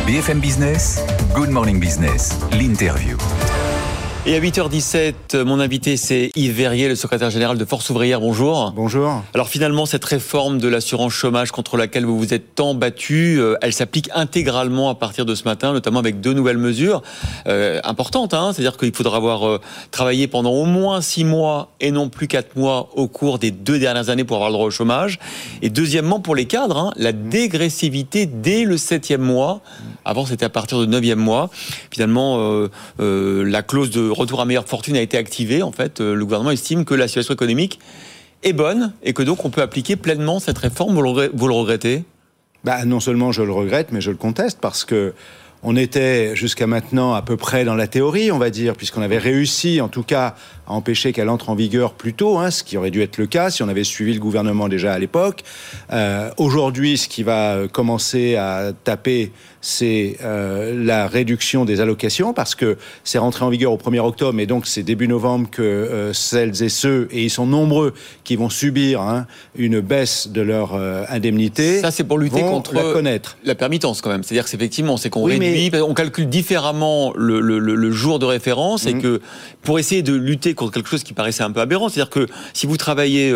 BFM Business, Good Morning Business, l'interview. Et à 8h17, mon invité c'est Yves Verrier, le secrétaire général de Force Ouvrière. Bonjour. Bonjour. Alors finalement, cette réforme de l'assurance chômage contre laquelle vous vous êtes tant battu, elle s'applique intégralement à partir de ce matin, notamment avec 2 nouvelles mesures importantes. C'est-à-dire qu'il faudra avoir travaillé pendant au moins 6 mois et non plus 4 mois au cours des 2 dernières années pour avoir le droit au chômage. Et deuxièmement, pour les cadres, la dégressivité dès le 7e mois. Avant, c'était à partir du 9e mois. Finalement, la clause de retour à meilleure fortune a été activée. En fait, le gouvernement estime que la situation économique est bonne et que donc on peut appliquer pleinement cette réforme. Vous le regrettez ? Non seulement je le regrette, mais je le conteste parce que on était jusqu'à maintenant à peu près dans la théorie, on va dire, puisqu'on avait réussi en tout cas à empêcher qu'elle entre en vigueur plus tôt, ce qui aurait dû être le cas si on avait suivi le gouvernement déjà à l'époque. Aujourd'hui, ce qui va commencer à taper, c'est la réduction des allocations, parce que c'est rentré en vigueur au 1er octobre, et donc c'est début novembre que celles et ceux, et ils sont nombreux, qui vont subir une baisse de leur indemnité. Ça, c'est pour lutter contre la permittance quand même. C'est-à-dire que effectivement, c'est qu'on réduit, on calcule différemment le jour de référence, et que pour essayer de lutter contre quelque chose qui paraissait un peu aberrant, c'est-à-dire que si vous travaillez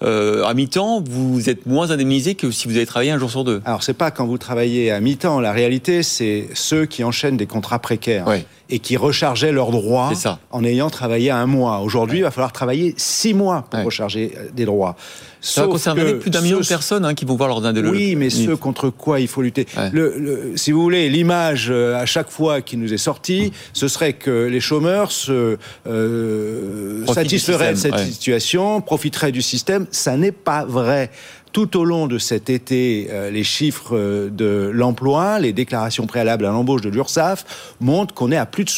à mi-temps, vous êtes moins indemnisé que si vous avez travaillé un jour sur 2. Alors c'est pas quand vous travaillez à mi-temps, la réalité c'est ceux qui enchaînent des contrats précaires et qui rechargeaient leurs droits en ayant travaillé 1 mois. Aujourd'hui, il va falloir travailler 6 mois pour recharger des droits. Ça va concerner plus d'1 million de personnes qui vont voir leur indemnité. Oui, mais ceux contre quoi il faut lutter. Si vous voulez, l'image à chaque fois qui nous est sortie, ce serait que les chômeurs se satisferaient de cette situation, profiteraient du système. Ça n'est pas vrai. Tout au long de cet été, les chiffres de l'emploi, les déclarations préalables à l'embauche de l'URSSAF montrent qu'on est à plus de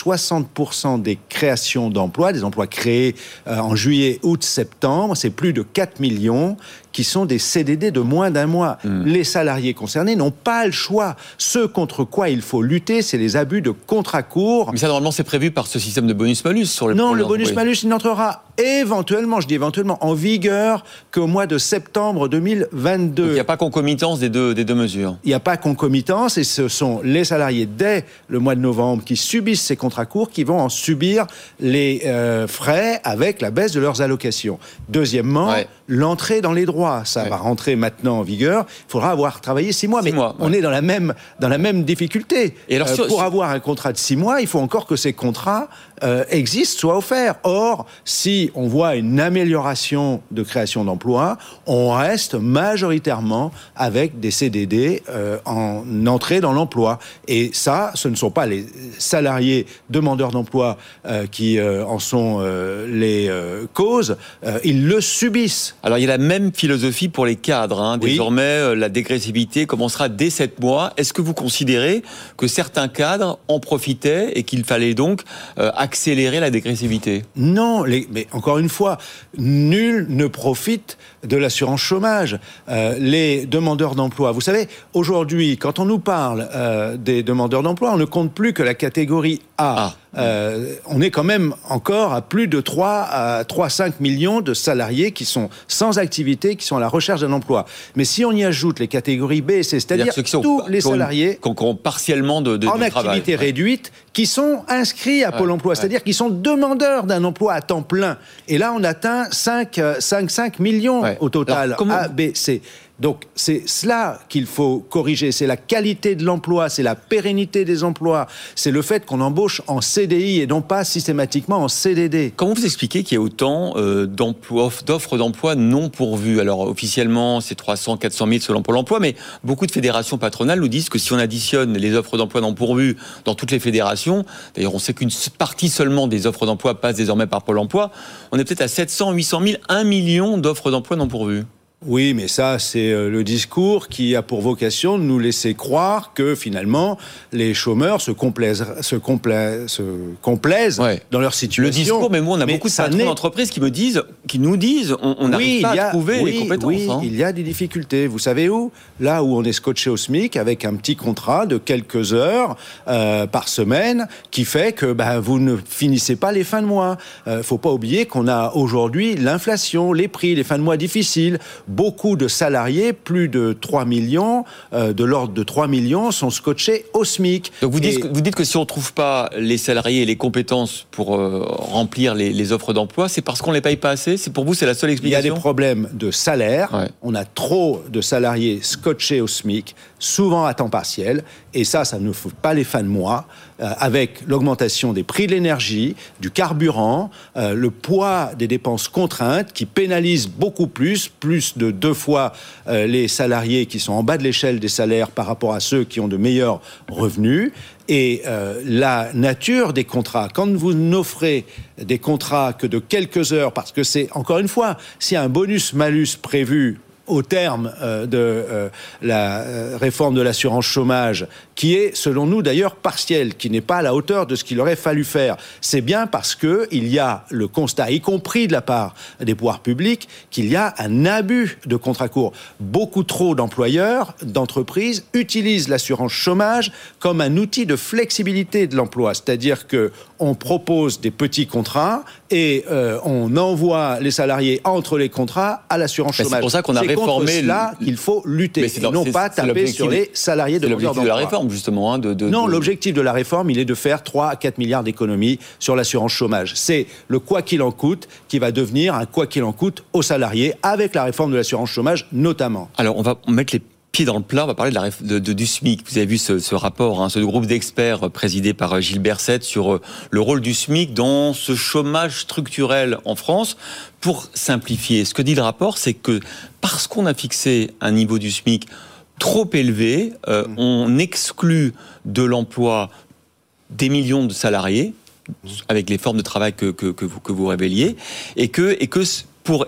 60% des créations d'emplois, des emplois créés en juillet, août, septembre. C'est plus de 4 millions qui sont des CDD de moins d'1 mois. Les salariés concernés n'ont pas le choix. Ce contre quoi il faut lutter, c'est les abus de contrats courts. Mais ça, normalement, c'est prévu par ce système de bonus-malus sur le. Non, le bonus-malus, il n'entrera éventuellement, je dis éventuellement, en vigueur qu'au mois de septembre 2022. Il n'y a pas concomitance des deux mesures. Il n'y a pas concomitance, et ce sont les salariés dès le mois de novembre qui subissent ces contrats courts qui vont en subir les frais avec la baisse de leurs allocations. Deuxièmement, l'entrée dans les droits. Ça va rentrer maintenant en vigueur. Il faudra avoir travaillé 6 mois. Mais on est dans la même difficulté. Et alors, pour avoir un contrat de 6 mois, il faut encore que ces contrats existent, soient offerts. Or, si on voit une amélioration de création d'emplois, on reste majoritairement avec des CDD en entrée dans l'emploi. Et ça, ce ne sont pas les salariés demandeurs d'emploi qui en sont les causes. Ils le subissent. Alors, il y a la même philosophie pour les cadres. Désormais, la dégressivité commencera dès 7 mois. Est-ce que vous considérez que certains cadres en profitaient et qu'il fallait donc accélérer la dégressivité ? Non, mais encore une fois, nul ne profite de l'assurance chômage. Les demandeurs d'emploi, vous savez, aujourd'hui, quand on nous parle des demandeurs d'emploi, on ne compte plus que la catégorie A. On est quand même encore à plus de 3,5 millions de salariés qui sont sans activité, qui sont à la recherche d'un emploi. Mais si on y ajoute les catégories B et C, c'est-à-dire tous les salariés qui ont partiellement de en activité réduite, qui sont inscrits à Pôle emploi, c'est-à-dire qui sont demandeurs d'un emploi à temps plein. Et là, on atteint 5 millions au total, A, B, C. Donc, c'est cela qu'il faut corriger. C'est la qualité de l'emploi, c'est la pérennité des emplois, c'est le fait qu'on embauche en CDI et non pas systématiquement en CDD. Comment vous expliquez qu'il y a autant d'offres d'emploi non pourvues ? Alors, officiellement, c'est 300, 400 000 selon Pôle emploi, mais beaucoup de fédérations patronales nous disent que si on additionne les offres d'emploi non pourvues dans toutes les fédérations, d'ailleurs, on sait qu'une partie seulement des offres d'emploi passe désormais par Pôle emploi, on est peut-être à 700, 800 000, 1 million d'offres d'emploi non pourvues. Oui, mais ça, c'est le discours qui a pour vocation de nous laisser croire que, finalement, les chômeurs se complaisent dans leur situation. Le discours, mais moi, on a beaucoup de patrons d'entreprises qui nous disent, on n'arrive pas à trouver les compétences. Oui, il y a des difficultés. Vous savez où ? Là où on est scotché au SMIC avec un petit contrat de quelques heures par semaine qui fait que vous ne finissez pas les fins de mois. Faut pas oublier qu'on a aujourd'hui l'inflation, les prix, les fins de mois difficiles. beaucoup de salariés, plus de 3 millions, de l'ordre de 3 millions, sont scotchés au SMIC. Donc vous dites que si on ne trouve pas les salariés et les compétences pour remplir les offres d'emploi, c'est parce qu'on ne les paye pas assez? C'est pour vous, c'est la seule explication? Il y a des problèmes de salaire. Ouais. On a trop de salariés scotchés au SMIC, souvent à temps partiel. Et ça ne fout pas les fins de mois. Avec l'augmentation des prix de l'énergie, du carburant, le poids des dépenses contraintes qui pénalisent beaucoup plus de 2 fois les salariés qui sont en bas de l'échelle des salaires par rapport à ceux qui ont de meilleurs revenus. Et la nature des contrats, quand vous n'offrez des contrats que de quelques heures, parce que c'est, encore une fois, s'il y a un bonus-malus prévu au terme de la réforme de l'assurance chômage, qui est, selon nous d'ailleurs, partielle, qui n'est pas à la hauteur de ce qu'il aurait fallu faire. C'est bien parce qu'il y a le constat, y compris de la part des pouvoirs publics, qu'il y a un abus de contrats courts. Beaucoup trop d'employeurs, d'entreprises, utilisent l'assurance chômage comme un outil de flexibilité de l'emploi. C'est-à-dire qu'on propose des petits contrats et on envoie les salariés entre les contrats à l'assurance chômage. C'est pour ça qu'on a réformé. C'est contre cela qu'il faut lutter, et non pas taper sur les salariés de l'emploi. C'est l'objectif de la réforme, justement. Non, l'objectif de la réforme, il est de faire 3 à 4 milliards d'économies sur l'assurance chômage. C'est le quoi qu'il en coûte qui va devenir un quoi qu'il en coûte aux salariés, avec la réforme de l'assurance chômage notamment. Alors, on va mettre les pieds dans le plat, on va parler du SMIC. Vous avez vu ce rapport, ce groupe d'experts présidé par Gilles Berset sur le rôle du SMIC dans ce chômage structurel en France. Pour simplifier, ce que dit le rapport, c'est que parce qu'on a fixé un niveau du SMIC trop élevé, on exclut de l'emploi des millions de salariés, avec les formes de travail que vous révéliez, et que pour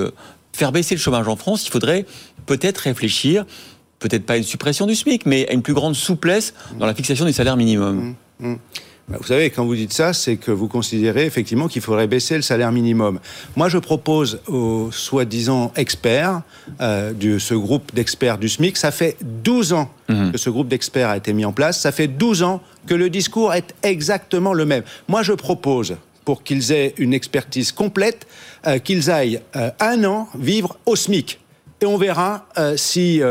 faire baisser le chômage en France, il faudrait peut-être réfléchir, peut-être pas à une suppression du SMIC, mais à une plus grande souplesse dans la fixation du salaire minimum. Vous savez, quand vous dites ça, c'est que vous considérez effectivement qu'il faudrait baisser le salaire minimum. Moi, je propose aux soi-disant experts de ce groupe d'experts du SMIC, ça fait 12 ans que ce groupe d'experts a été mis en place, ça fait 12 ans que le discours est exactement le même. Moi, je propose, pour qu'ils aient une expertise complète, qu'ils aillent 1 an vivre au SMIC. Et on verra si...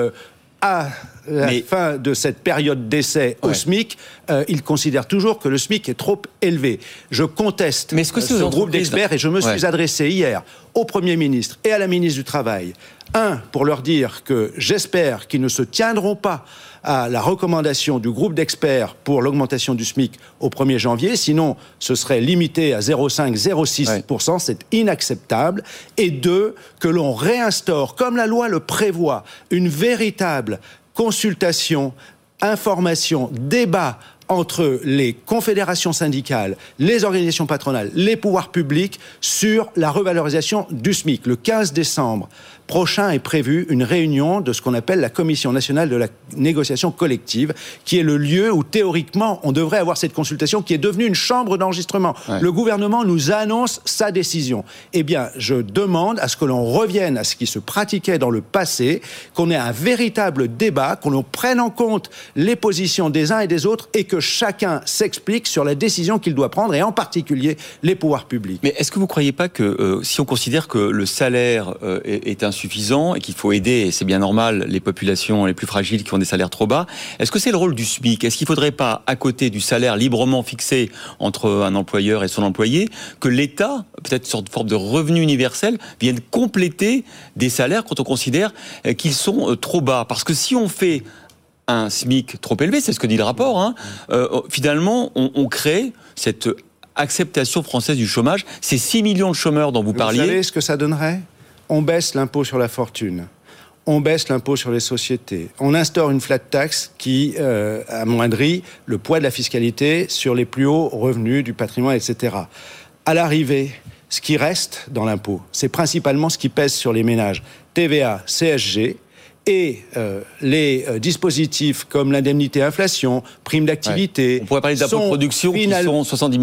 à la fin de cette période d'essai au SMIC, ils considèrent toujours que le SMIC est trop élevé. Je conteste ce groupe d'experts et je me suis adressé hier au Premier ministre et à la ministre du Travail. Pour leur dire que j'espère qu'ils ne se tiendront pas à la recommandation du groupe d'experts pour l'augmentation du SMIC au 1er janvier, sinon ce serait limité à 0,5-0,6%, c'est inacceptable. Et 2, que l'on réinstaure, comme la loi le prévoit, une véritable consultation, information, débat entre les confédérations syndicales, les organisations patronales, les pouvoirs publics sur la revalorisation du SMIC. Le 15 décembre prochain est prévue une réunion de ce qu'on appelle la Commission nationale de la négociation collective, qui est le lieu où théoriquement on devrait avoir cette consultation, qui est devenue une chambre d'enregistrement. Le gouvernement nous annonce sa décision. Eh bien, je demande à ce que l'on revienne à ce qui se pratiquait dans le passé, qu'on ait un véritable débat, qu'on prenne en compte les positions des uns et des autres et que chacun s'explique sur la décision qu'il doit prendre, et en particulier les pouvoirs publics. Mais est-ce que vous ne croyez pas que si on considère que le salaire est insuffisant et qu'il faut aider, et c'est bien normal, les populations les plus fragiles qui ont des salaires trop bas, est-ce que c'est le rôle du SMIC? Est-ce qu'il ne faudrait pas, à côté du salaire librement fixé entre un employeur et son employé, que l'État, peut-être une sorte de forme de revenu universel, vienne compléter des salaires quand on considère qu'ils sont trop bas? Parce que si on fait un SMIC trop élevé, c'est ce que dit le rapport, finalement, on crée cette acceptation française du chômage. Ces 6 millions de chômeurs dont vous parliez... Vous savez ce que ça donnerait? On baisse l'impôt sur la fortune, on baisse l'impôt sur les sociétés, on instaure une flat tax qui amoindrit le poids de la fiscalité sur les plus hauts revenus du patrimoine, etc. À l'arrivée, ce qui reste dans l'impôt, c'est principalement ce qui pèse sur les ménages. TVA, CSG... et les dispositifs comme l'indemnité inflation, prime d'activité... On pourrait parler d'impôts de production qui sont 70 milliards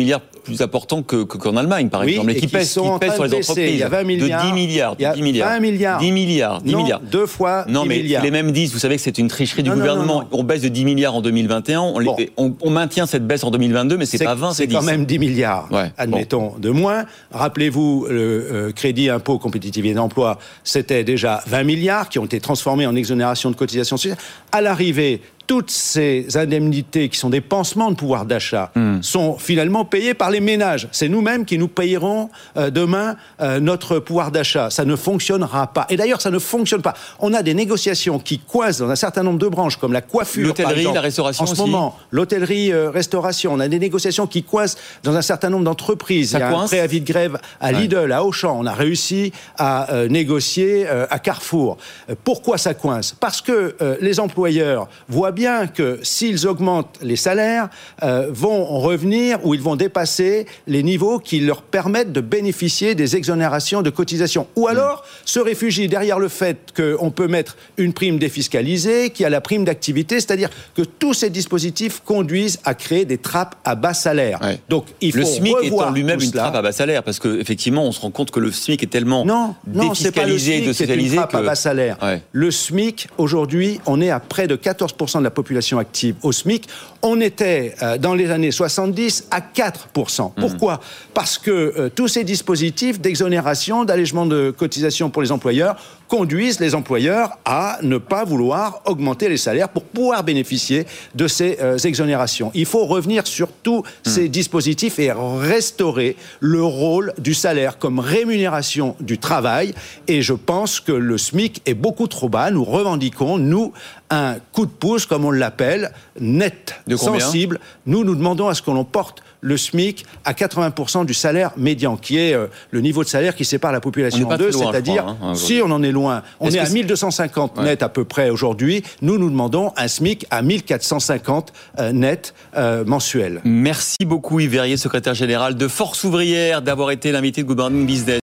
plus importants qu'en Allemagne, par exemple, et qui pèsent sur les entreprises. Il y a 20 milliards. De 10 milliards. Il y a 20 milliards. 10 milliards. 10 non, milliards. 2 fois 10 milliards. Non, mais les mêmes disent, vous savez que c'est une tricherie du gouvernement. On baisse de 10 milliards en 2021, on maintient cette baisse en 2022, mais c'est pas 20, c'est 10. C'est quand même 10 milliards, admettons, de moins. Rappelez-vous, le crédit impôt compétitivité d'emploi, c'était déjà 20 milliards qui ont été transformés en exonération de cotisations sociales. À l'arrivée, toutes ces indemnités qui sont des pansements de pouvoir d'achat sont finalement payées par les ménages. C'est nous-mêmes qui nous payerons demain notre pouvoir d'achat. Ça ne fonctionnera pas. Et d'ailleurs, ça ne fonctionne pas. On a des négociations qui coincent dans un certain nombre de branches, comme la coiffure, l'hôtellerie, la restauration en ce moment, l'hôtellerie, restauration. On a des négociations qui coincent dans un certain nombre d'entreprises. Il y a un préavis de grève à Lidl, à Auchan. On a réussi à négocier à Carrefour. Pourquoi ça coince ? Parce que les employeurs voient bien que s'ils augmentent les salaires, vont revenir ou ils vont dépasser les niveaux qui leur permettent de bénéficier des exonérations de cotisations. Ou alors se réfugient derrière le fait qu'on peut mettre une prime défiscalisée, qu'il y a la prime d'activité, c'est-à-dire que tous ces dispositifs conduisent à créer des trappes à bas salaire. Ouais. Donc il faut le SMIC revoir étant lui-même une cela. trappe à bas salaire, parce qu'effectivement, on se rend compte que le SMIC est tellement défiscalisé et socialisé à bas salaire. Ouais. Le SMIC, aujourd'hui, on est à près de 14% de la population active au SMIC. On était, dans les années 70, à 4%. Pourquoi ? Parce que tous ces dispositifs d'exonération, d'allègement de cotisations pour les employeurs conduisent les employeurs à ne pas vouloir augmenter les salaires pour pouvoir bénéficier de ces exonérations. Il faut revenir sur tous ces dispositifs et restaurer le rôle du salaire comme rémunération du travail. Et je pense que le SMIC est beaucoup trop bas. Nous revendiquons, nous, un coup de pouce, comme on l'appelle, net, sensible. Nous demandons à ce que l'on porte le SMIC à 80% du salaire médian, qui est le niveau de salaire qui sépare la population en deux, c'est-à-dire, si on en est loin, on est à 1250 net à peu près aujourd'hui, nous demandons un SMIC à 1450 net mensuel. Merci beaucoup Yves Verrier, secrétaire général de Force Ouvrière, d'avoir été l'invité de Good Morning Business.